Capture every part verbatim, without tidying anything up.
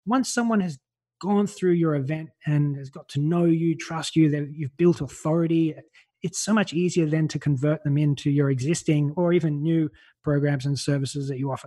once someone has gone through your event and has got to know you, trust you, that you've built authority, it's so much easier then to convert them into your existing or even new programs and services that you offer.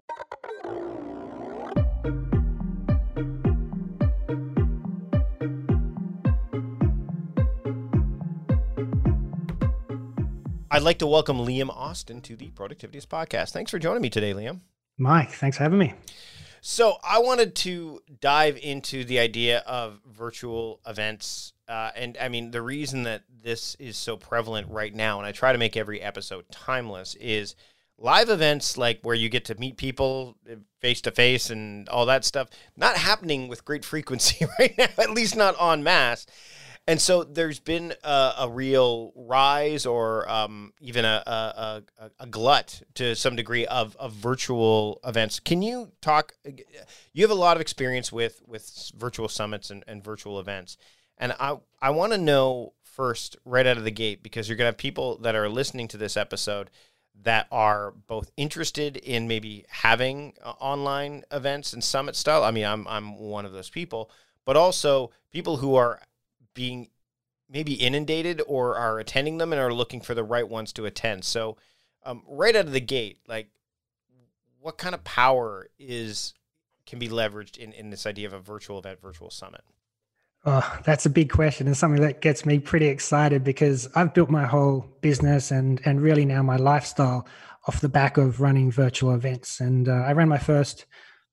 I'd like to welcome Liam Austin to the Productivityist Podcast. Thanks for joining me today, Liam. Mike, thanks for having me. So I wanted to dive into the idea of virtual events. Uh, and I mean, the reason that this is so prevalent right now, and I try to make every episode timeless, is live events like where you get to meet people face to face and all that stuff, not happening with great frequency right now, at least not en masse. And so there's been a, a real rise or um, even a, a, a, a glut to some degree of, of virtual events. Can you talk, you have a lot of experience with, with virtual summits and, and virtual events. And I, I want to know first, right out of the gate, because you're going to have people that are listening to this episode that are both interested in maybe having uh, online events and summit style. I mean, I'm I'm one of those people, but also people who are being maybe inundated or are attending them and are looking for the right ones to attend. So um, right out of the gate, like what kind of power is can be leveraged in, in this idea of a virtual event, virtual summit? Oh, that's a big question and something that gets me pretty excited because I've built my whole business and and really now my lifestyle off the back of running virtual events. And uh, I ran my first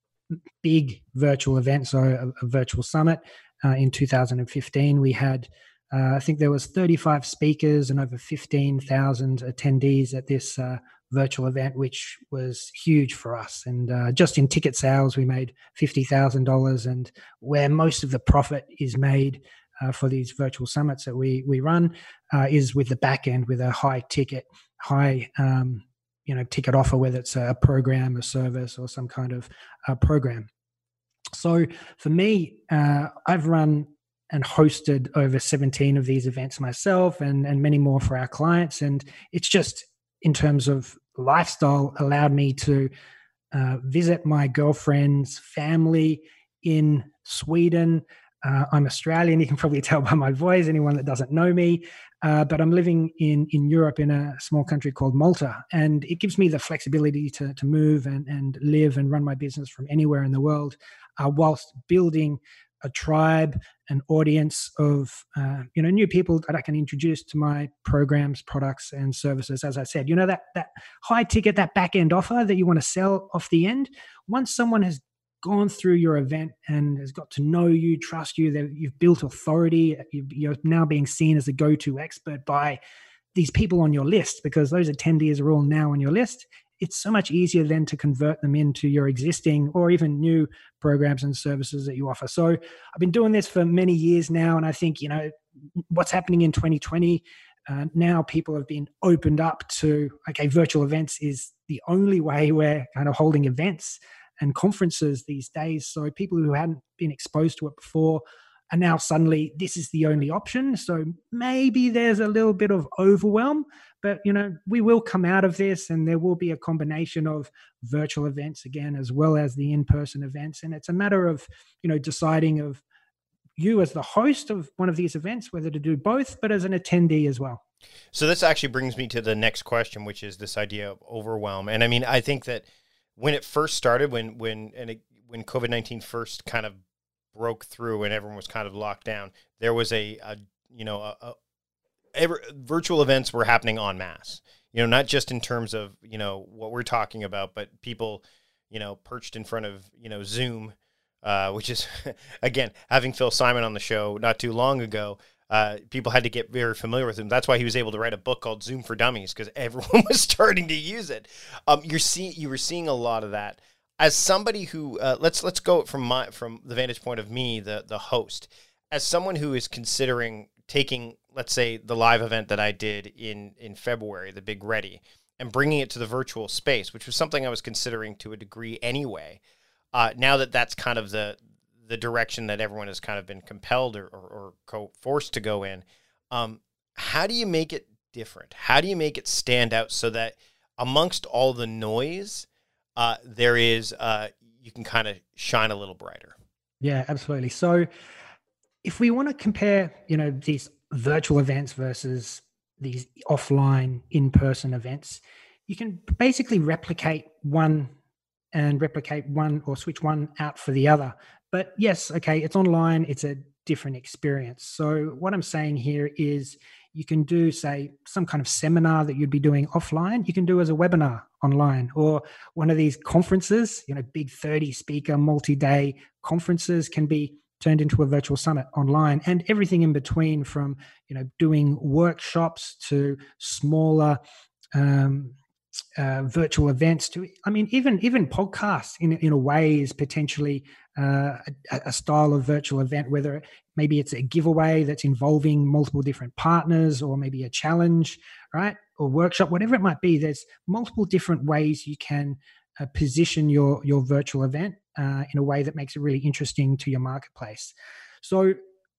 big virtual event, so a, a virtual summit uh, in two thousand fifteen. We had, uh, I think there was thirty-five speakers and over fifteen thousand attendees at this uh, virtual event, which was huge for us. And uh, just in ticket sales, we made fifty thousand dollars. And where most of the profit is made uh, for these virtual summits that we we run uh, is with the back end, with a high ticket, high um, you know ticket offer, whether it's a program, a service, or some kind of uh, program. So for me, uh, I've run and hosted over seventeen of these events myself, and and many more for our clients. And it's just, in terms of lifestyle, allowed me to uh, visit my girlfriend's family in Sweden. Uh, I'm Australian, you can probably tell by my voice, anyone that doesn't know me, uh, but I'm living in, in Europe in a small country called Malta. And it gives me the flexibility to, to move and, and live and run my business from anywhere in the world, uh, whilst building a tribe, an audience of uh, you know new people that I can introduce to my programs, products, and services. As I said, you know that that high ticket, that back end offer that you want to sell off the end. Once someone has gone through your event and has got to know you, trust you, that you've built authority, you're now being seen as a go-to expert by these people on your list, because those attendees are all now on your list. It's so much easier then to convert them into your existing or even new programs and services that you offer. So I've been doing this for many years now, and I think, you know, what's happening in twenty twenty, uh, now people have been opened up to, okay, virtual events is the only way we're kind of holding events and conferences these days. So people who hadn't been exposed to it before are now suddenly, this is the only option. So maybe there's a little bit of overwhelm, but, you know, we will come out of this and there will be a combination of virtual events again, as well as the in-person events. And it's a matter of, you know, deciding of you as the host of one of these events, whether to do both, but as an attendee as well. So this actually brings me to the next question, which is this idea of overwhelm. And I mean, I think that when it first started, when, when, and it, when COVID nineteen first kind of broke through and everyone was kind of locked down, there was a, a you know, a, a every, virtual events were happening en masse, you know, not just in terms of, you know, what we're talking about, but people, you know, perched in front of, you know, Zoom, uh, which is, again, having Phil Simon on the show not too long ago, uh, people had to get very familiar with him. That's why he was able to write a book called Zoom for Dummies, because everyone was starting to use it. Um, you're seeing, you were seeing a lot of that. As somebody who, uh, let's let's go from my from the vantage point of me, the the host, as someone who is considering taking, let's say, the live event that I did in in February, the Big Ready, and bringing it to the virtual space, which was something I was considering to a degree anyway. Uh, now that that's kind of the the direction that everyone has kind of been compelled or, or, or co- forced to go in, um, how do you make it different? How do you make it stand out so that amongst all the noise, uh, there is uh, you can kind of shine a little brighter? Yeah, absolutely. So if we want to compare, you know, these virtual events versus these offline in-person events, you can basically replicate one and replicate one or switch one out for the other. But yes, okay, it's online, it's a different experience. So what I'm saying here is you can do, say, some kind of seminar that you'd be doing offline, you can do as a webinar online, or one of these conferences, you know, big thirty speaker multi-day conferences can be turned into a virtual summit online, and everything in between, from, you know, doing workshops to smaller um, uh, virtual events to, I mean, even even podcasts in in a way is potentially uh, a, a style of virtual event. Whether maybe it's a giveaway that's involving multiple different partners, or maybe a challenge, right, or workshop, whatever it might be. There's multiple different ways you can uh, position your your virtual event uh, in a way that makes it really interesting to your marketplace. So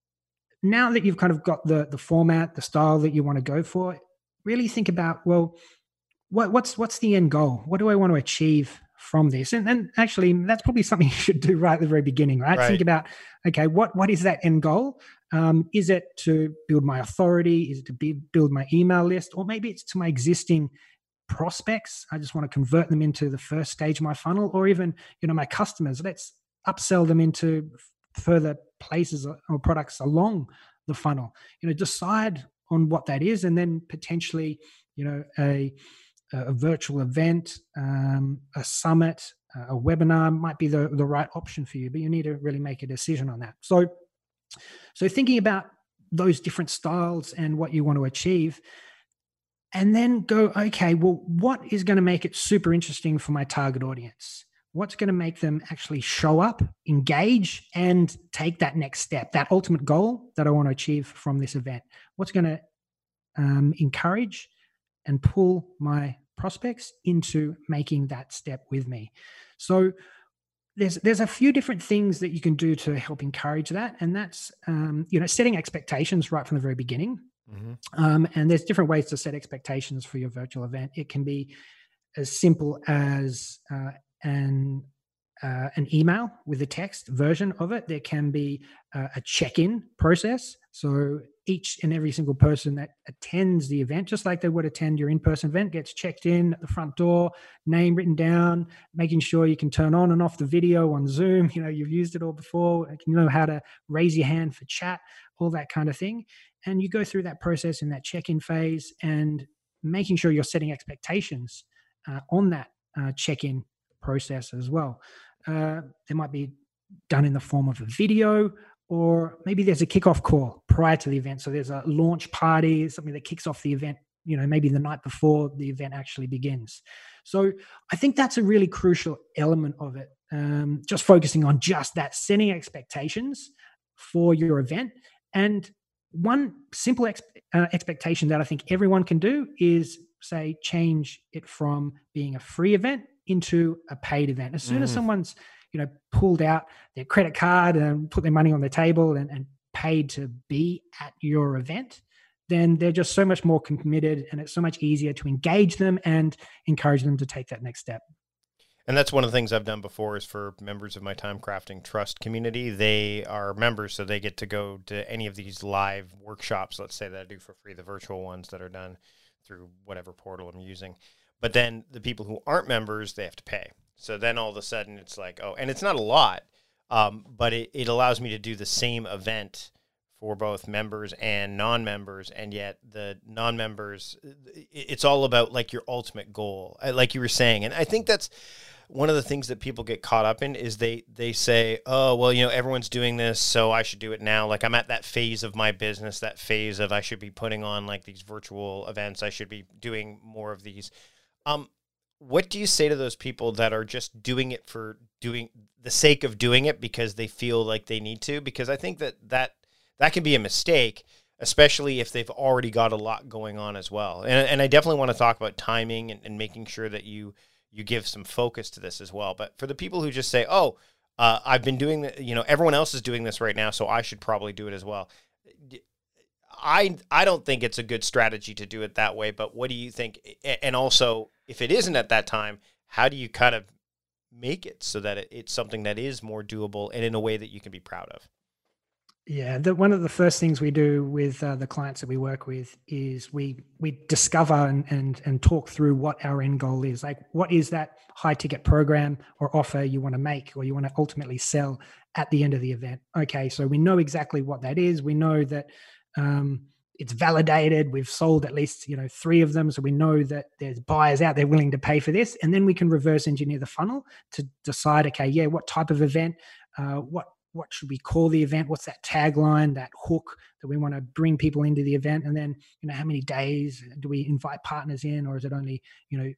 now that you've kind of got the the format, the style that you want to go for, really think about, well, what, what's what's the end goal? What do I want to achieve from this? And, and actually, that's probably something you should do right at the very beginning, right? Right. Think about, okay, what what is that end goal? Um, is it to build my authority? Is it to be, build my email list? Or maybe it's to my existing prospects. I just want to convert them into the first stage of my funnel, or even, you know, my customers. Let's upsell them into further places or products along the funnel. You know, decide on what that is, and then potentially, you know, a a virtual event, um, a summit, a webinar might be the, the right option for you, but you need to really make a decision on that. So, so thinking about those different styles and what you want to achieve, and then go, okay, well, what is going to make it super interesting for my target audience? What's going to make them actually show up, engage, and take that next step, that ultimate goal that I want to achieve from this event? What's going to um, encourage and pull my prospects into making that step with me? So there's there's a few different things that you can do to help encourage that, and that's um, you know, setting expectations right from the very beginning. Mm-hmm. Um, and there's different ways to set expectations for your virtual event. It can be as simple as uh, an uh, an email with a text version of it. There can be uh, a check-in process. So each and every single person that attends the event, just like they would attend your in-person event, gets checked in at the front door, name written down, making sure you can turn on and off the video on Zoom. You know, you've used it all before. You know how to raise your hand for chat, all that kind of thing. And you go through that process in that check-in phase, and making sure you're setting expectations uh, on that uh, check-in process as well. Uh, they might be done in the form of a video, or maybe there's a kickoff call prior to the event. So there's a launch party, something that kicks off the event, you know, maybe the night before the event actually begins. So I think that's a really crucial element of it. Um, just focusing on just that, setting expectations for your event. And one simple ex- uh, expectation that I think everyone can do is, say, change it from being a free event into a paid event. As soon mm. as someone's, you know, pulled out their credit card and put their money on the table and, and paid to be at your event, then they're just so much more committed, and it's so much easier to engage them and encourage them to take that next step. And that's one of the things I've done before is for members of my Time Crafting Trust community. They are members, so they get to go to any of these live workshops, let's say, that I do for free, the virtual ones that are done through whatever portal I'm using. But then the people who aren't members, they have to pay. So then all of a sudden it's like, oh, and it's not a lot, um, but it, it allows me to do the same event for both members and non-members. And yet the non-members, it's all about like your ultimate goal, like you were saying. And I think that's one of the things that people get caught up in is they, they say, oh, well, you know, everyone's doing this, so I should do it now. Like I'm at that phase of my business, that phase of I should be putting on like these virtual events. I should be doing more of these. Um, what do you say to those people that are just doing it for doing the sake of doing it because they feel like they need to? Because I think that that, that can be a mistake, especially if they've already got a lot going on as well. And, and I definitely want to talk about timing and, and making sure that you, you give some focus to this as well. But for the people who just say, oh, uh, I've been doing the, you know, everyone else is doing this right now, so I should probably do it as well. I, I don't think it's a good strategy to do it that way, but what do you think? And also, if it isn't at that time, how do you kind of make it so that it, it's something that is more doable and in a way that you can be proud of? Yeah, the, one of the first things we do with uh, the clients that we work with is we we discover and, and and talk through what our end goal is. Like, what is that high ticket program or offer you want to make, or you want to ultimately sell at the end of the event? Okay, so we know exactly what that is. We know that um, it's validated. We've sold at least you know three of them, so we know that there's buyers out there willing to pay for this. And then we can reverse engineer the funnel to decide, okay, yeah, what type of event, uh, what what should we call the event? What's that tagline, that hook that we want to bring people into the event? And then, you know, how many days do we invite partners in, or is it only, you know,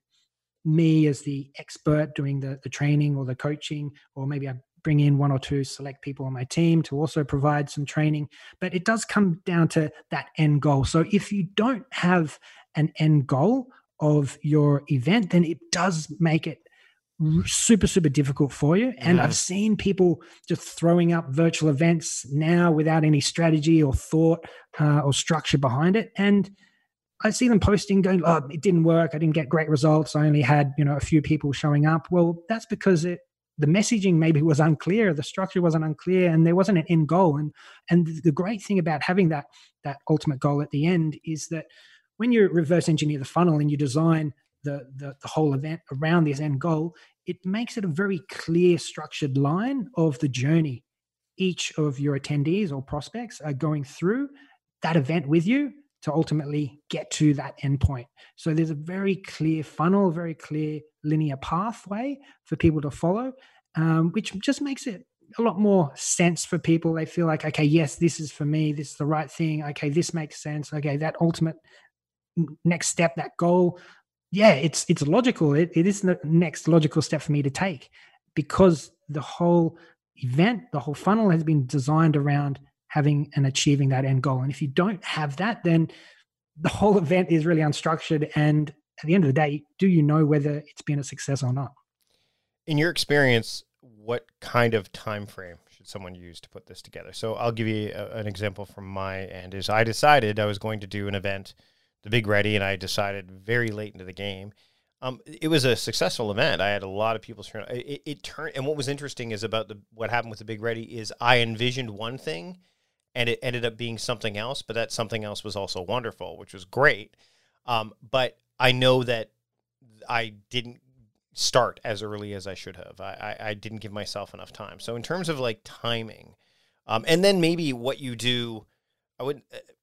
me as the expert doing the, the training or the coaching, or maybe I bring in one or two select people on my team to also provide some training. But it does come down to that end goal. So if you don't have an end goal of your event, then it does make it super, super difficult for you. And Mm. I've seen people just throwing up virtual events now without any strategy or thought uh, or structure behind it. And I see them posting going, oh, it didn't work. I didn't get great results. I only had, you know, a few people showing up. Well, that's because it, the messaging maybe was unclear, the structure wasn't unclear, and there wasn't an end goal. And and the great thing about having that that ultimate goal at the end is that when you reverse engineer the funnel and you design the, the, the whole event around this end goal, it makes it a very clear, structured line of the journey each of your attendees or prospects are going through that event with you to ultimately get to that endpoint. So there's a very clear funnel, very clear linear pathway for people to follow, um, which just makes it a lot more sense for people. They feel like, okay, yes, this is for me. This is the right thing. Okay, this makes sense. Okay, that ultimate next step, that goal, yeah, it's it's logical. It, it is the next logical step for me to take, because the whole event, the whole funnel has been designed around having and achieving that end goal. And if you don't have that, then the whole event is really unstructured. And at the end of the day, do you know whether it's been a success or not? In your experience, what kind of time frame should someone use to put this together? So I'll give you a, an example from my end. Is I decided I was going to do an event, the Big Ready, and I decided very late into the game. Um, it was a successful event. I had a lot of people turn. It, it turned, and what was interesting is about the what happened with the Big Ready is I envisioned one thing, and it ended up being something else. But that something else was also wonderful, which was great. Um, but I know that I didn't start as early as I should have. I, I, I didn't give myself enough time. So in terms of like timing, um, and then maybe what you do, I would,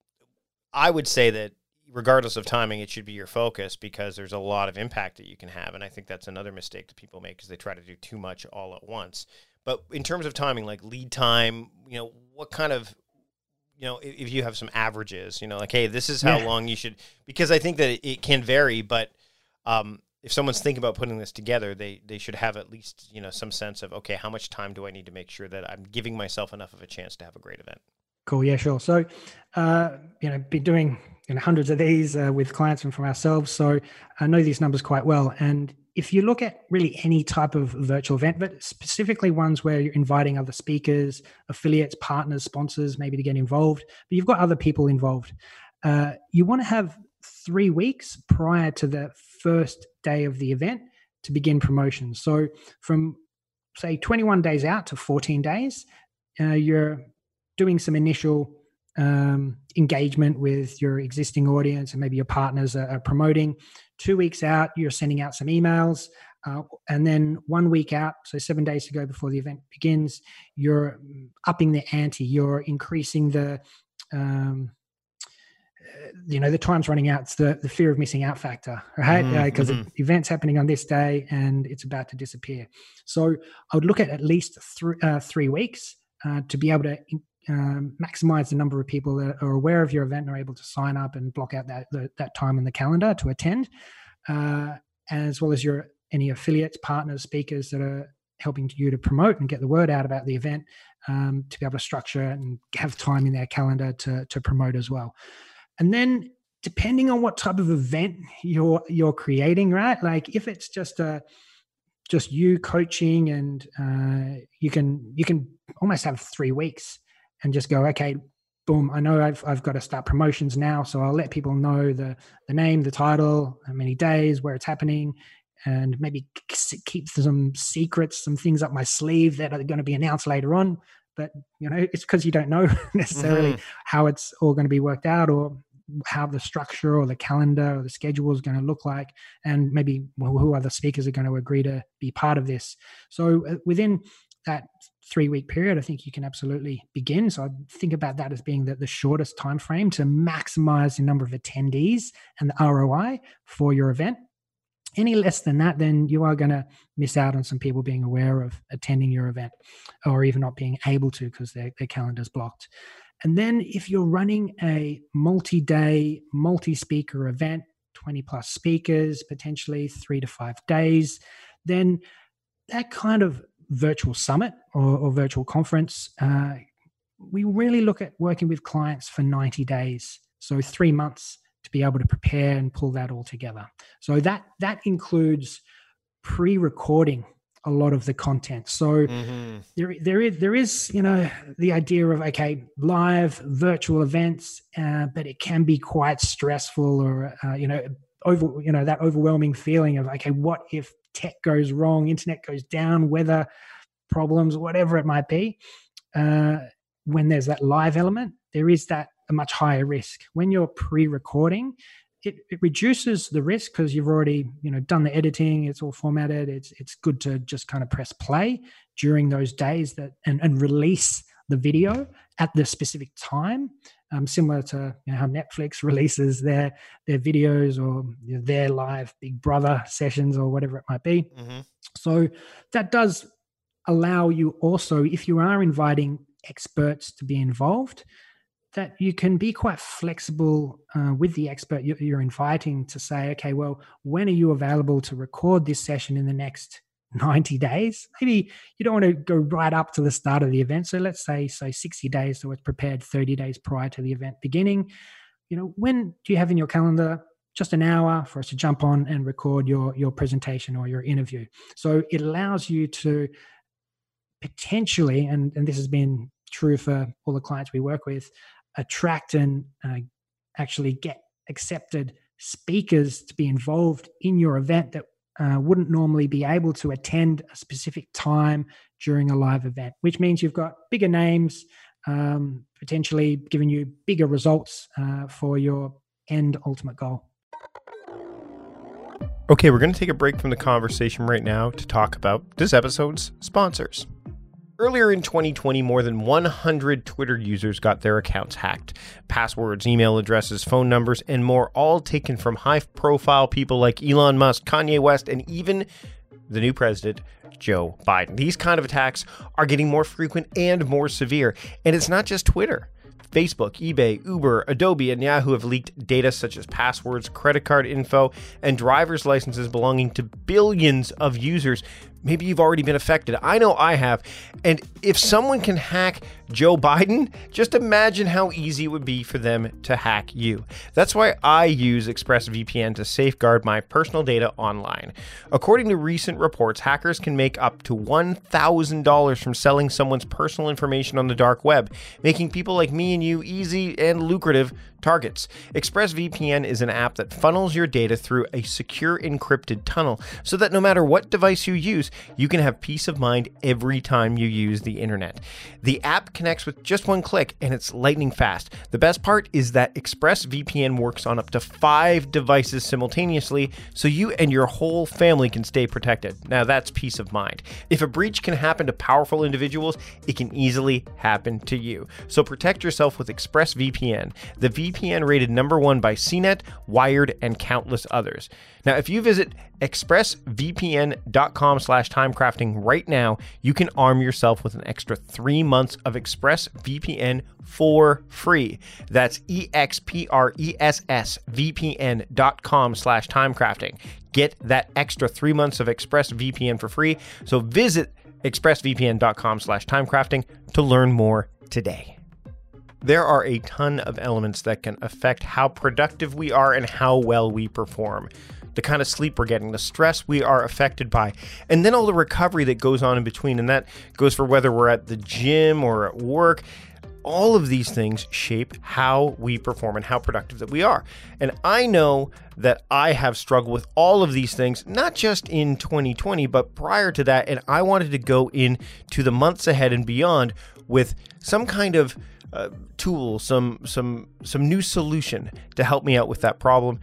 I would say that, regardless of timing, it should be your focus, because there's a lot of impact that you can have. And I think that's another mistake that people make, because they try to do too much all at once. But in terms of timing, like lead time, you know, what kind of, you know, if you have some averages, you know, like, hey, this is how Yeah. long you should, because I think that it, it can vary, but um, if someone's thinking about putting this together, they, they should have at least, you know, some sense of, okay, how much time do I need to make sure that I'm giving myself enough of a chance to have a great event? Cool. Yeah, sure. So, uh, you know, been doing you know, hundreds of these uh, with clients and from ourselves. So I know these numbers quite well. And if you look at really any type of virtual event, but specifically ones where you're inviting other speakers, affiliates, partners, sponsors, maybe to get involved, but you've got other people involved, uh, you want to have three weeks prior to the first day of the event to begin promotions. So from, say, twenty-one days out to fourteen days, uh, you're doing some initial um, engagement with your existing audience, and maybe your partners are, are promoting. Two weeks out, you're sending out some emails. Uh, and then one week out, so seven days to go before the event begins, you're upping the ante. You're increasing the, um, you know, the time's running out. It's the, the fear of missing out factor, right? Because Mm-hmm. uh, the event's happening on this day and it's about to disappear. So I would look at at least th- uh, three weeks uh, to be able to um, maximize the number of people that are aware of your event and are able to sign up and block out that the, that time in the calendar to attend, uh, as well as your any affiliates, partners, speakers that are helping you to promote and get the word out about the event, um, to be able to structure and have time in their calendar to to promote as well. And then depending on what type of event you're you're creating, right? Like if it's just a just you coaching, and uh, you can you can almost have three weeks and just go, okay, boom, I know I've I've got to start promotions now, so I'll let people know the the name, the title, how many days, where it's happening, and maybe keep some secrets, some things up my sleeve that are going to be announced later on. But, you know, it's because you don't know necessarily mm-hmm. how it's all going to be worked out, or how the structure or the calendar or the schedule is going to look like, and maybe who other speakers are going to agree to be part of this. So uh, within that three week period, I think you can absolutely begin. So I think about that as being the, the shortest time frame to maximize the number of attendees and the R O I for your event. Any less than that, then you are going to miss out on some people being aware of attending your event, or even not being able to because their, their calendar's blocked. And then if you're running a multi-day, multi-speaker event, twenty plus speakers, potentially three to five days, then that kind of virtual summit or, or virtual conference, uh, we really look at working with clients for ninety days. So three months to be able to prepare and pull that all together. So that that includes pre-recording a lot of the content. So mm-hmm. there, there is, there is, you know, the idea of, okay, live virtual events, uh, but it can be quite stressful, or, uh, you know, over, you know, that overwhelming feeling of, okay, what if tech goes wrong, internet goes down, weather problems, whatever it might be. Uh, when there's that live element, there is that a much higher risk. When you're pre-recording, It, it reduces the risk because you've already, you know, done the editing. It's all formatted. It's it's good to just kind of press play during those days that and, and release the video at the specific time. Um, similar to, you know, how Netflix releases their their videos, or, you know, their live Big Brother sessions, or whatever it might be. Mm-hmm. So that does allow you also, if you are inviting experts to be involved, that you can be quite flexible uh, with the expert you're inviting to say, okay, well, when are you available to record this session in the next ninety days? Maybe you don't want to go right up to the start of the event. So let's say, so sixty days, so it's prepared thirty days prior to the event beginning. You know, when do you have in your calendar just an hour for us to jump on and record your, your presentation or your interview? So it allows you to potentially, and, and this has been true for all the clients we work with, attract and uh, actually get accepted speakers to be involved in your event that uh, wouldn't normally be able to attend a specific time during a live event, which means you've got bigger names, um, potentially giving you bigger results uh, for your end ultimate goal. Okay, we're going to take a break from the conversation right now to talk about this episode's sponsors. Earlier in twenty twenty, more than one hundred Twitter users got their accounts hacked. Passwords, email addresses, phone numbers, and more, all taken from high-profile people like Elon Musk, Kanye West, and even the new president, Joe Biden. These kind of attacks are getting more frequent and more severe. And it's not just Twitter. Facebook, eBay, Uber, Adobe, and Yahoo have leaked data such as passwords, credit card info, and driver's licenses belonging to billions of users. Maybe you've already been affected. I know I have. And if someone can hack Joe Biden, just imagine how easy it would be for them to hack you. That's why I use ExpressVPN to safeguard my personal data online. According to recent reports, hackers can make up to one thousand dollars from selling someone's personal information on the dark web, making people like me and you easy and lucrative targets. ExpressVPN is an app that funnels your data through a secure encrypted tunnel so that no matter what device you use, you can have peace of mind every time you use the internet. The app connects with just one click and it's lightning fast. The best part is that ExpressVPN works on up to five devices simultaneously, so you and your whole family can stay protected. Now that's peace of mind. If a breach can happen to powerful individuals, it can easily happen to you. So protect yourself with ExpressVPN, the V P N rated number one by C net, Wired, and countless others. Now, if you visit expressvpn.com slash timecrafting right now, you can arm yourself with an extra three months of ExpressVPN for free. That's E-X-P-R-E-S-S-V-P-N.com slash timecrafting. Get that extra three months of ExpressVPN for free. So visit expressvpn.com slash timecrafting to learn more today. There are a ton of elements that can affect how productive we are and how well we perform. The kind of sleep we're getting, the stress we are affected by, and then all the recovery that goes on in between. And that goes for whether we're at the gym or at work. all of these things shape how we perform and how productive that we are. And I know that I have struggled with all of these things, not just in twenty twenty, but prior to that. And I wanted to go into the months ahead and beyond with some kind of uh, tool, some some some new solution to help me out with that problem.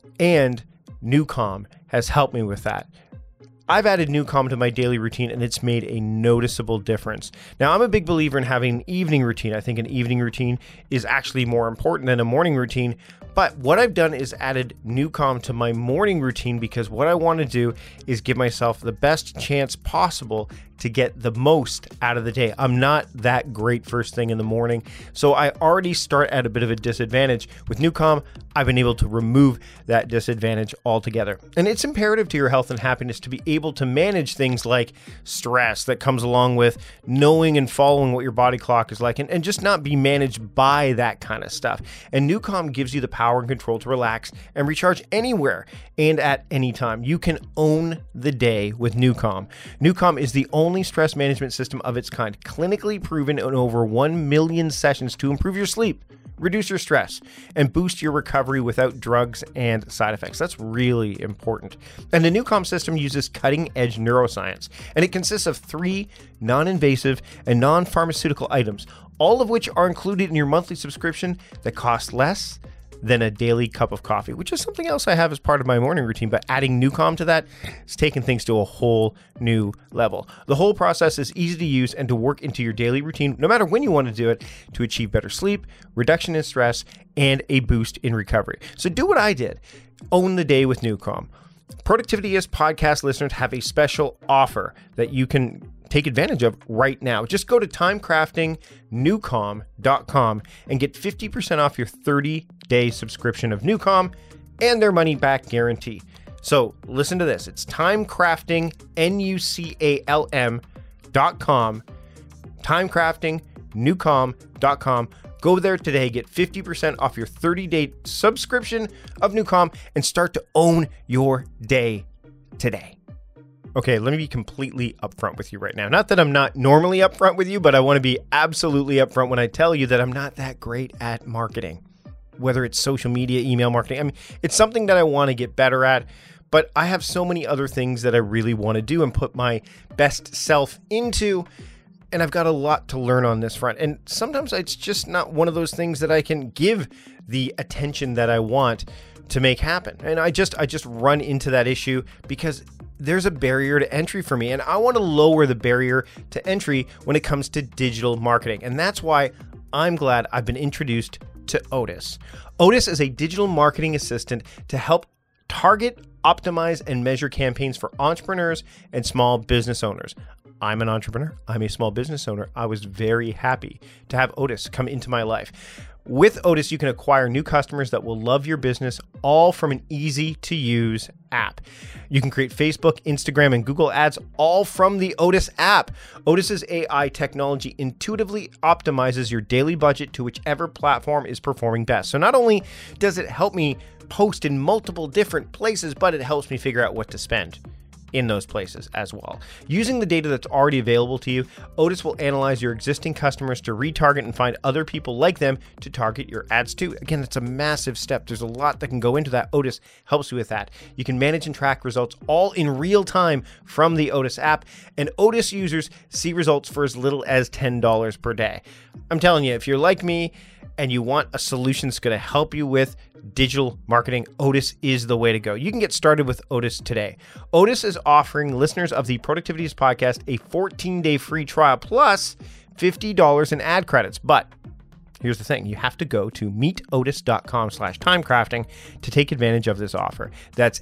And Newcom has helped me with that. I've added Newcom to my daily routine, and it's made a noticeable difference. Now, I'm a big believer in having an evening routine. I think an evening routine is actually more important than a morning routine. But what I've done is added Newcom to my morning routine because what I want to do is give myself the best chance possible to get the most out of the day. I'm not that great first thing in the morning, so I already start at a bit of a disadvantage. With Newcom, I've been able to remove that disadvantage altogether. And it's imperative to your health and happiness to be able to manage things like stress that comes along with knowing and following what your body clock is like, and, and just not be managed by that kind of stuff. And Newcom gives you the power and control to relax and recharge anywhere and at any time. You can own the day with Newcom. Newcom is the only stress management system of its kind, clinically proven in over one million sessions to improve your sleep, reduce your stress, and boost your recovery without drugs and side effects. That's really important. And the Newcom system uses cutting-edge neuroscience, and it consists of three non-invasive and non-pharmaceutical items, all of which are included in your monthly subscription that cost less than a daily cup of coffee, which is something else I have as part of my morning routine. But adding Newcom to that is taking things to a whole new level. The whole process is easy to use and to work into your daily routine, no matter when you want to do it, to achieve better sleep, reduction in stress, and a boost in recovery. So do what I did. Own the day with Newcom. Productivityist podcast listeners have a special offer that you can take advantage of right now. Just go to timecrafting newcom dot com and get fifty percent off your thirty-day subscription of Newcom and their money-back guarantee. So listen to this. It's timecrafting, N U C A L M dot com, timecrafting newcom dot com. Go there today, get fifty percent off your thirty-day subscription of Newcom, and start to own your day today. Okay, let me be completely upfront with you right now. Not that I'm not normally upfront with you, but I want to be absolutely upfront when I tell you that I'm not that great at marketing, whether it's social media, email marketing. I mean, it's something that I want to get better at, but I have so many other things that I really want to do and put my best self into, and I've got a lot to learn on this front. And sometimes it's just not one of those things that I can give the attention that I want to make happen. And I just I just run into that issue because there's a barrier to entry for me, and I want to lower the barrier to entry when it comes to digital marketing. And that's why I'm glad I've been introduced to Otis. Otis is a digital marketing assistant to help target, optimize, and measure campaigns for entrepreneurs and small business owners. I'm an entrepreneur. I'm a small business owner. I was very happy to have Otis come into my life. With Otis, you can acquire new customers that will love your business, all from an easy-to-use app. You can create Facebook, Instagram, and Google ads, all from the Otis app. Otis's A I technology intuitively optimizes your daily budget to whichever platform is performing best. So not only does it help me post in multiple different places, but it helps me figure out what to spend in those places as well. Using the data that's already available to you, Otis will analyze your existing customers to retarget and find other people like them to target your ads to. Again, it's a massive step. There's a lot that can go into that. Otis helps you with that. You can manage and track results all in real time from the Otis app, and Otis users see results for as little as ten dollars per day. I'm telling you, if you're like me and you want a solution that's going to help you with digital marketing, Otis is the way to go. You can get started with Otis today. Otis is offering listeners of the Productivityist podcast a fourteen-day free trial plus fifty dollars in ad credits. But here's the thing. You have to go to meetotis.com slash timecrafting to take advantage of this offer. That's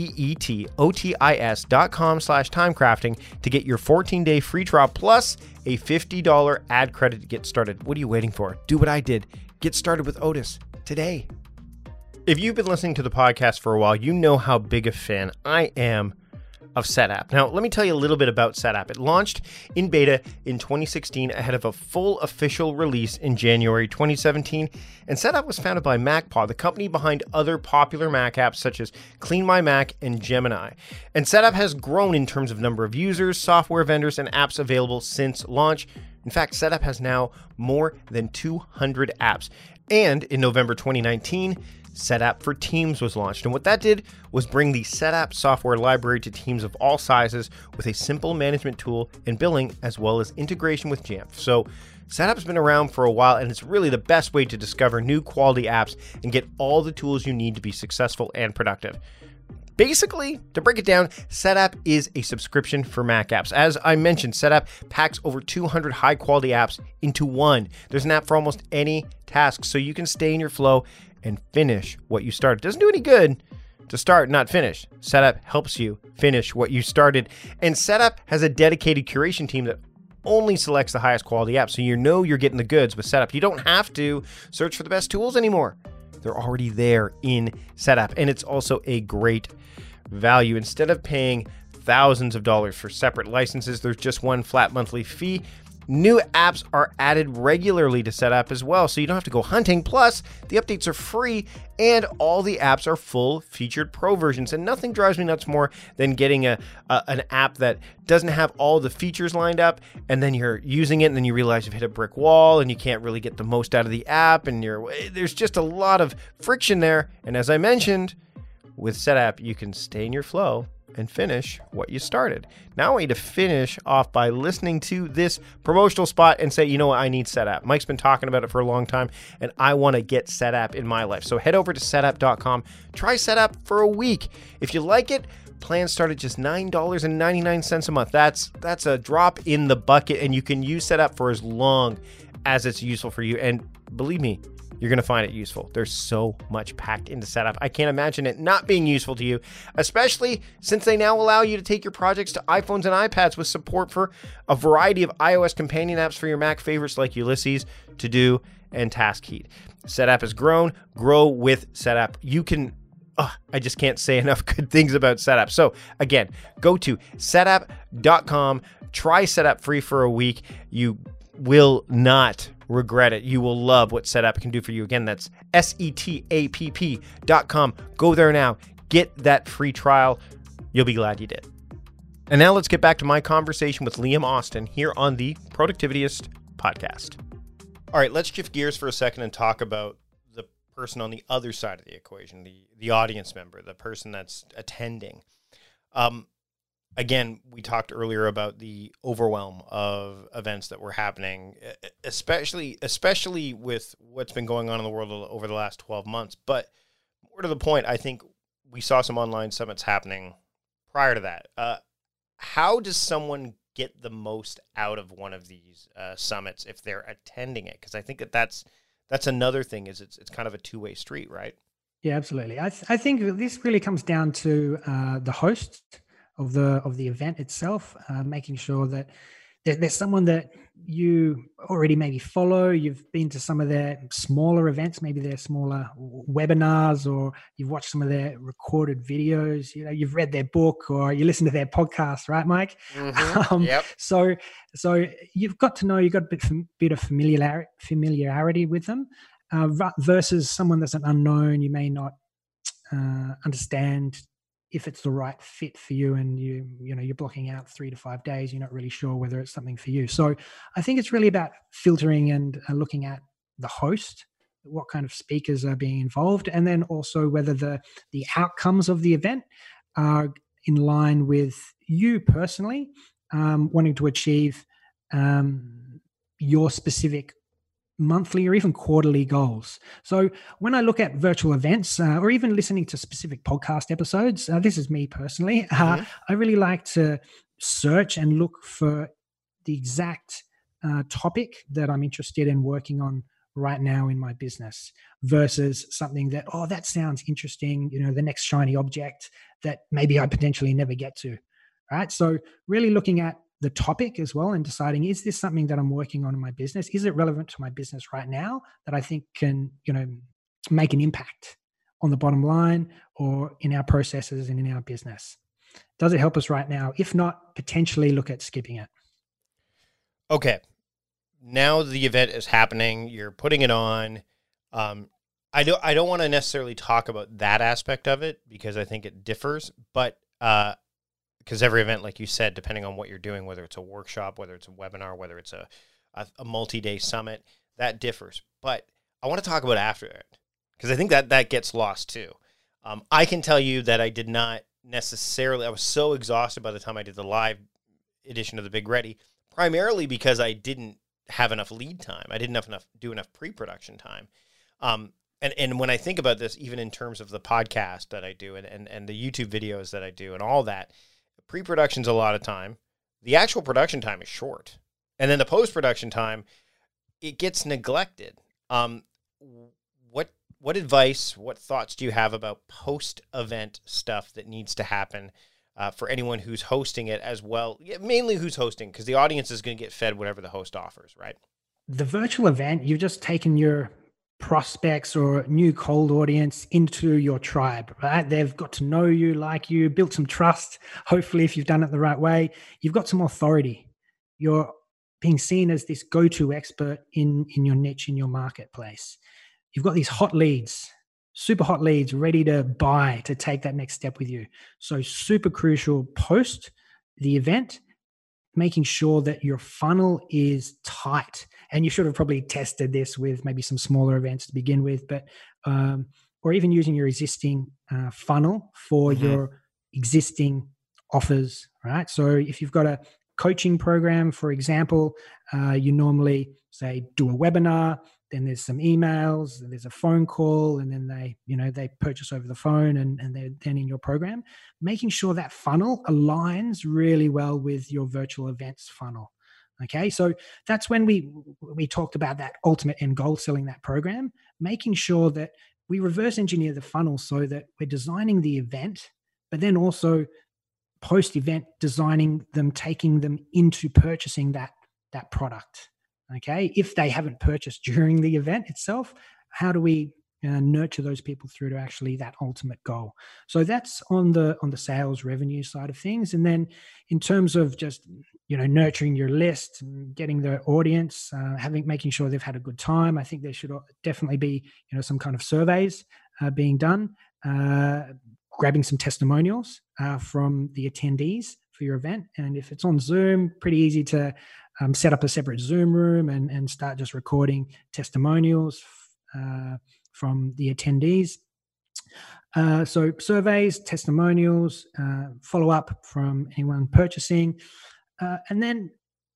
M-E-E-T-O-T-I-S dot com slash timecrafting to get your fourteen-day free trial plus a fifty dollars ad credit to get started. What are you waiting for? Do what I did. Get started with Otis today. If you've been listening to the podcast for a while, you know how big a fan I am of Setapp. Now, let me tell you a little bit about Setapp. It launched in beta in twenty sixteen ahead of a full official release in January twenty seventeen. And Setapp was founded by MacPaw, the company behind other popular Mac apps such as Clean My Mac and Gemini. And Setapp has grown in terms of number of users, software vendors, and apps available since launch. In fact, Setapp has now more than two hundred apps. And in November twenty nineteen, Setapp for Teams was launched. And what that did was bring the Setapp software library to teams of all sizes with a simple management tool and billing, as well as integration with Jamf. So Setapp's been around for a while, and it's really the best way to discover new quality apps and get all the tools you need to be successful and productive. Basically, to break it down, Setapp is a subscription for Mac apps. As I mentioned, Setapp packs over two hundred high-quality apps into one. There's an app for almost any task, so you can stay in your flow and finish what you started. It doesn't do any good to start, not finish. Setapp helps you finish what you started. And Setapp has a dedicated curation team that only selects the highest quality apps, so you know you're getting the goods with Setapp. You don't have to search for the best tools anymore. They're already there in Setapp, and it's also a great value. Instead of paying thousands of dollars for separate licenses, there's just one flat monthly fee. New apps are added regularly to Setapp as well, so you don't have to go hunting. Plus, the updates are free, and all the apps are full featured pro versions. And nothing drives me nuts more than getting a, a an app that doesn't have all the features lined up, and then you're using it, and then you realize you've hit a brick wall, and you can't really get the most out of the app, and you're there's just a lot of friction there. And as I mentioned, with Setapp, you can stay in your flow and finish what you started. Now I want you to finish off by listening to this promotional spot and say, you know what, I need Setapp. Mike's been talking about it for a long time, and I want to get Setapp in my life. So head over to setapp dot com. Try Setapp for a week. If you like it, plans start at just nine dollars and ninety-nine cents a month. That's that's a drop in the bucket, and you can use Setapp for as long as it's useful for you. And believe me, you're going to find it useful. There's so much packed into Setapp. I can't imagine it not being useful to you, especially since they now allow you to take your projects to iPhones and iPads with support for a variety of iOS companion apps for your Mac favorites like Ulysses, To Do, and Taskheat. Setapp has grown. Grow with Setapp. You can... Oh, I just can't say enough good things about Setapp. So again, go to setapp dot com. Try Setapp free for a week. You will not regret it. You will love what Setapp can do for you. Again, that's S E T A P P dot com. Go there now. Get that free trial. You'll be glad you did. And now let's get back to my conversation with Liam Austin here on the Productivityist podcast. All right, let's shift gears for a second and talk about the person on the other side of the equation, the, the audience member, the person that's attending. Um, Again, we talked earlier about the overwhelm of events that were happening, especially especially with what's been going on in the world over the last twelve months. But more to the point, I think we saw some online summits happening prior to that. Uh, how does someone get the most out of one of these uh, summits if they're attending it? Because I think that that's, that's another thing, is it's it's kind of a two-way street, right? Yeah, absolutely. I, th- I think this really comes down to uh, the host of the of the event itself, uh, making sure that there, there's someone that you already maybe follow. You've been to some of their smaller events, maybe their smaller webinars, or you've watched some of their recorded videos. You know, you've read their book, or you listen to their podcast, right, Mike? Mm-hmm. Um, yep. So, so you've got to know, you've got a bit, bit of familiarity familiarity with them, uh, versus someone that's an unknown. You may not uh, understand if it's the right fit for you, and you, you know, you're blocking out three to five days, you're not really sure whether it's something for you. So I think it's really about filtering and uh, looking at the host, what kind of speakers are being involved, and then also whether the, the outcomes of the event are in line with you personally, um, wanting to achieve um, your specific monthly or even quarterly goals. So when I look at virtual events, uh, or even listening to specific podcast episodes, uh, this is me personally, uh, mm-hmm. I really like to search and look for the exact uh, topic that I'm interested in working on right now in my business, versus something that, oh, that sounds interesting, you know, the next shiny object that maybe I potentially never get to, right? So really looking at the topic as well and deciding, is this something that I'm working on in my business? Is it relevant to my business right now that I think can, you know, make an impact on the bottom line or in our processes and in our business? Does it help us right now? If not, potentially look at skipping it. Okay. Now the event is happening. You're putting it on. Um, I don't, I don't want to necessarily talk about that aspect of it because I think it differs, but, uh, because every event, like you said, depending on what you're doing, whether it's a workshop, whether it's a webinar, whether it's a, a, a multi-day summit, that differs. But I want to talk about after it because I think that that gets lost too. Um, I can tell you that I did not necessarily, I was so exhausted by the time I did the live edition of the Big Ready, primarily because I didn't have enough lead time. I didn't have enough, do enough pre-production time. Um, and, and when I think about this, even in terms of the podcast that I do and, and, and the YouTube videos that I do and all that, pre-production's a lot of time. The actual production time is short. And then the post-production time, it gets neglected. Um, what what advice, what thoughts do you have about post-event stuff that needs to happen uh, for anyone who's hosting it as well? Yeah, mainly who's hosting, because the audience is going to get fed whatever the host offers, right? The virtual event, you've just taken your prospects or new cold audience into your tribe, right? They've got to know you, like you, built some trust. Hopefully, if you've done it the right way, you've got some authority. You're being seen as this go-to expert in, in your niche, in your marketplace. You've got these hot leads, super hot leads ready to buy, to take that next step with you. So super crucial post the event, making sure that your funnel is tight. And you should have probably tested this with maybe some smaller events to begin with, but um, or even using your existing uh, funnel for mm-hmm. your existing offers, right? So if you've got a coaching program, for example, uh, you normally say do a webinar, then there's some emails, and there's a phone call, and then they, you know, they purchase over the phone, and, and they're then in your program. Making sure that funnel aligns really well with your virtual events funnel. Okay, so that's when we we talked about that ultimate end goal, selling that program, making sure that we reverse engineer the funnel so that we're designing the event, but then also post-event designing them, taking them into purchasing that that product. Okay, if they haven't purchased during the event itself, how do we uh, nurture those people through to actually that ultimate goal? So that's on the on the sales revenue side of things. And then in terms of just, you know, nurturing your list, getting the audience, uh, having making sure they've had a good time, I think there should definitely be, you know, some kind of surveys uh, being done, uh, grabbing some testimonials uh, from the attendees for your event. And if it's on Zoom, pretty easy to um, set up a separate Zoom room and, and start just recording testimonials uh, from the attendees. Uh, so surveys, testimonials, uh, follow up from anyone purchasing. Uh, and then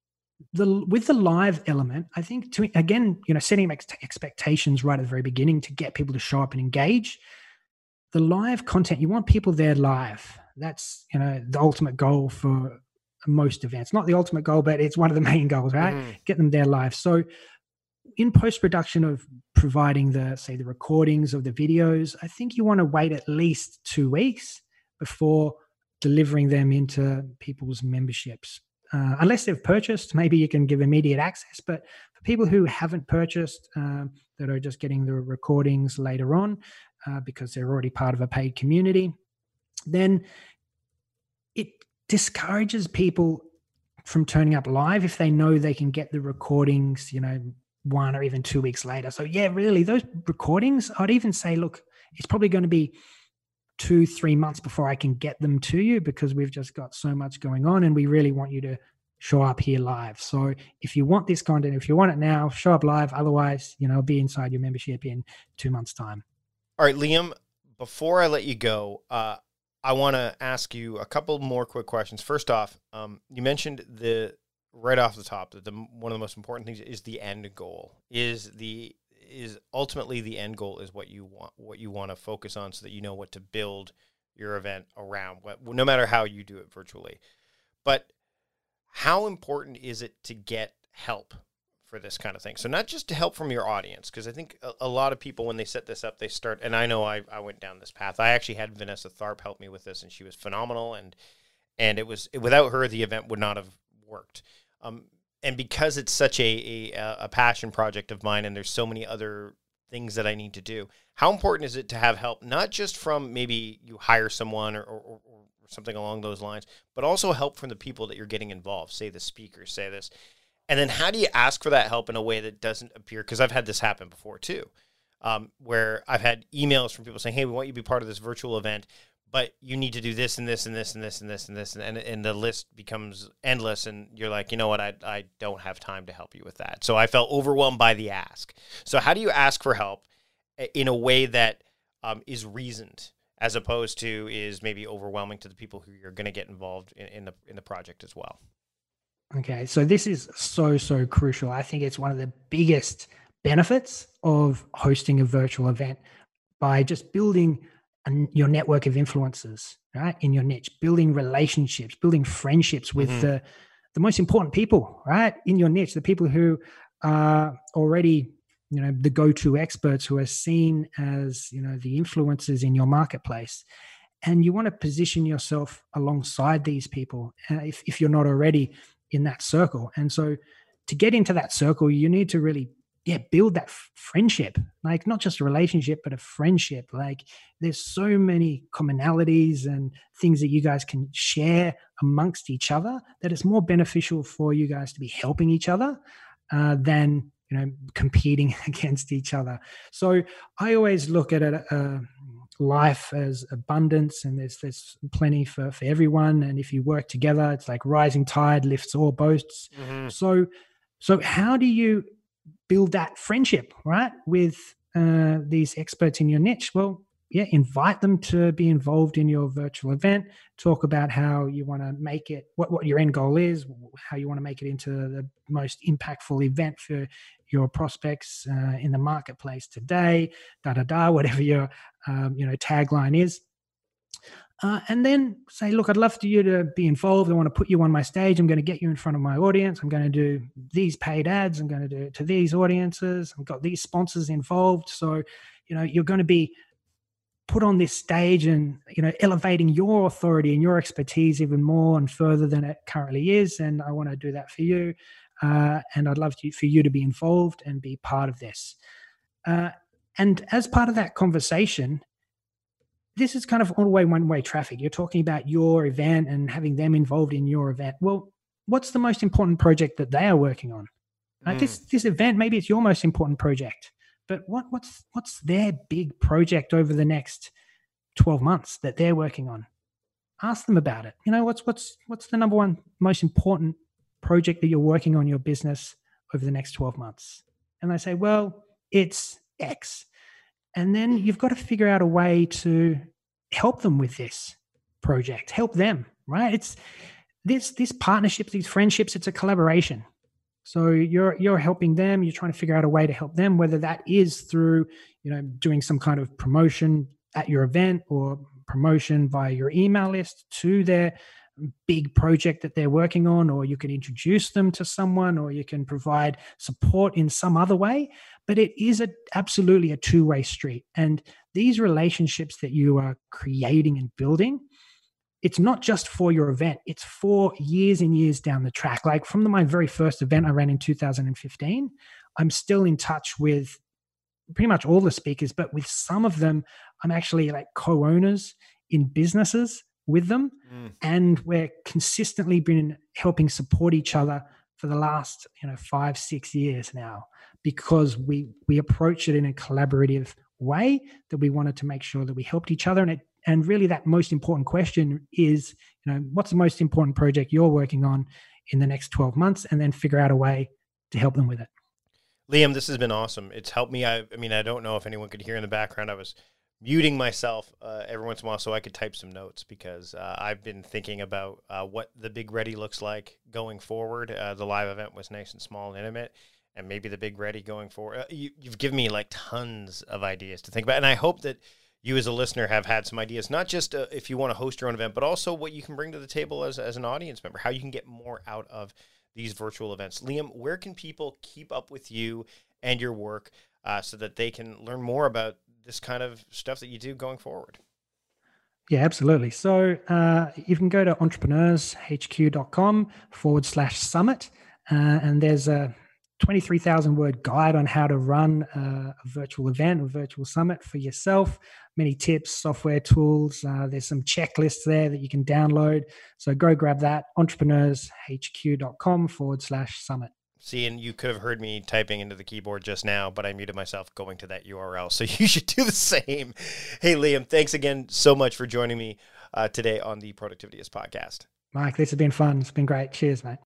the with the live element, I think, to again, you know, setting ex- expectations right at the very beginning to get people to show up and engage. The live content, you want people there live. That's, you know, the ultimate goal for most events. Not the ultimate goal, but it's one of the main goals, right? Mm-hmm. Get them there live. So in post-production of providing the, say, the recordings of the videos, I think you want to wait at least two weeks before delivering them into people's memberships. Uh, unless they've purchased, maybe you can give immediate access. But for people who haven't purchased, um, that are just getting the recordings later on uh, because they're already part of a paid community, then it discourages people from turning up live if they know they can get the recordings, you know, one or even two weeks later. So yeah, really, those recordings, I'd even say, look, it's probably going to be two, three months before I can get them to you because we've just got so much going on and we really want you to show up here live. So if you want this content, if you want it now, show up live. Otherwise, you know, be inside your membership in two months' time. All right, Liam, before I let you go, uh, I want to ask you a couple more quick questions. First off, um, you mentioned the right off the top that the one of the most important things is the end goal. Is the is ultimately the end goal is what you want what you want to focus on so that you know what to build your event around, what, no matter how you do it virtually. But how important is it to get help for this kind of thing? So not just to help from your audience, because I think a, a lot of people, when they set this up, they start, and I know I, I went down this path. I actually had Vanessa Tharp help me with this, and she was phenomenal, and and it was without her, the event would not have worked. Um, and because it's such a, a a passion project of mine, and there's so many other things that I need to do, how important is it to have help, not just from maybe you hire someone or, or, or something along those lines, but also help from the people that you're getting involved, say the speakers, say this. And then how do you ask for that help in a way that doesn't appear, because I've had this happen before too, um, where I've had emails from people saying, hey, we want you to be part of this virtual event, but you need to do this and this and this and this and this and this. And, and the list becomes endless. And you're like, you know what? I, I don't have time to help you with that. So I felt overwhelmed by the ask. So how do you ask for help in a way that um, is reasoned, as opposed to is maybe overwhelming to the people who you're going to get involved in, in the in the project as well? Okay, so this is so, so crucial. I think it's one of the biggest benefits of hosting a virtual event by just building an, your network of influencers, right, in your niche, building relationships, building friendships with mm-hmm. the, the most important people, right, in your niche, the people who are already, you know, the go-to experts, who are seen as, you know, the influencers in your marketplace. And you want to position yourself alongside these people uh, if, if you're not already in that circle. And so to get into that circle, you need to really, yeah, build that f- friendship, like not just a relationship, but a friendship. Like there's so many commonalities and things that you guys can share amongst each other that it's more beneficial for you guys to be helping each other uh, than, you know, competing against each other. So I always look at it, uh, life as abundance, and there's there's plenty for for everyone, and if you work together, it's like rising tide lifts all boats. Mm-hmm. so so how do you build that friendship, right, with uh, these experts in your niche? Well, yeah, invite them to be involved in your virtual event. Talk about how you want to make it, what, what your end goal is, how you want to make it into the most impactful event for your prospects uh, in the marketplace today, da da da, whatever your um, you know tagline is. Uh, and then say, look, I'd love for you to be involved. I want to put you on my stage. I'm going to get you in front of my audience. I'm going to do these paid ads. I'm going to do it to these audiences. I've got these sponsors involved. So, you know, you're going to be put on this stage and, you know, elevating your authority and your expertise even more and further than it currently is. And I want to do that for you. Uh, and I'd love to, for you to be involved and be part of this. Uh, and as part of that conversation, this is kind of all-way, one-way traffic. You're talking about your event and having them involved in your event. Well, what's the most important project that they are working on? Mm. Uh, this this event, maybe it's your most important project, but what what's what's their big project over the next twelve months that they're working on? Ask them about it. You know, what's what's what's the number one most important project that you're working on in your business over the next twelve months? And they say, well, it's X. And then you've got to figure out a way to help them with this project, help them, right? It's this, this partnerships, these friendships, it's a collaboration. So you're, you're helping them, you're trying to figure out a way to help them, whether that is through, you know, doing some kind of promotion at your event or promotion via your email list to their big project that they're working on, or you can introduce them to someone, or you can provide support in some other way. But it is a, absolutely a two-way street. And these relationships that you are creating and building, it's not just for your event, it's for years and years down the track. Like from the, my very first event I ran in two thousand fifteen, I'm still in touch with pretty much all the speakers, but with some of them, I'm actually like co-owners in businesses with them. Mm. And we're consistently been helping support each other for the last, you know, five, six years now, because we, we approach it in a collaborative way that we wanted to make sure that we helped each other. And it, and really that most important question is, you know, what's the most important project you're working on in the next twelve months, and then figure out a way to help them with it. Liam, this has been awesome. It's helped me. I, I mean, I don't know if anyone could hear in the background. I was muting myself uh, every once in a while so I could type some notes, because uh, I've been thinking about uh, what the Big Ready looks like going forward. Uh, the live event was nice and small and intimate, and maybe the Big Ready going forward. Uh, you, you've given me like tons of ideas to think about, and I hope that you as a listener have had some ideas, not just uh, if you want to host your own event, but also what you can bring to the table as, as an audience member, how you can get more out of these virtual events. Liam, where can people keep up with you and your work uh, so that they can learn more about this kind of stuff that you do going forward? Yeah, absolutely. So uh, you can go to entrepreneurshq.com forward slash summit. Uh, and there's a twenty-three thousand word guide on how to run a, a virtual event or virtual summit for yourself. Many tips, software tools. Uh, there's some checklists there that you can download. So go grab that, entrepreneurshq.com forward slash summit. See, and you could have heard me typing into the keyboard just now, but I muted myself going to that U R L. So you should do the same. Hey, Liam, thanks again so much for joining me uh, today on the Productivityist podcast. Mike, this has been fun. It's been great. Cheers, mate.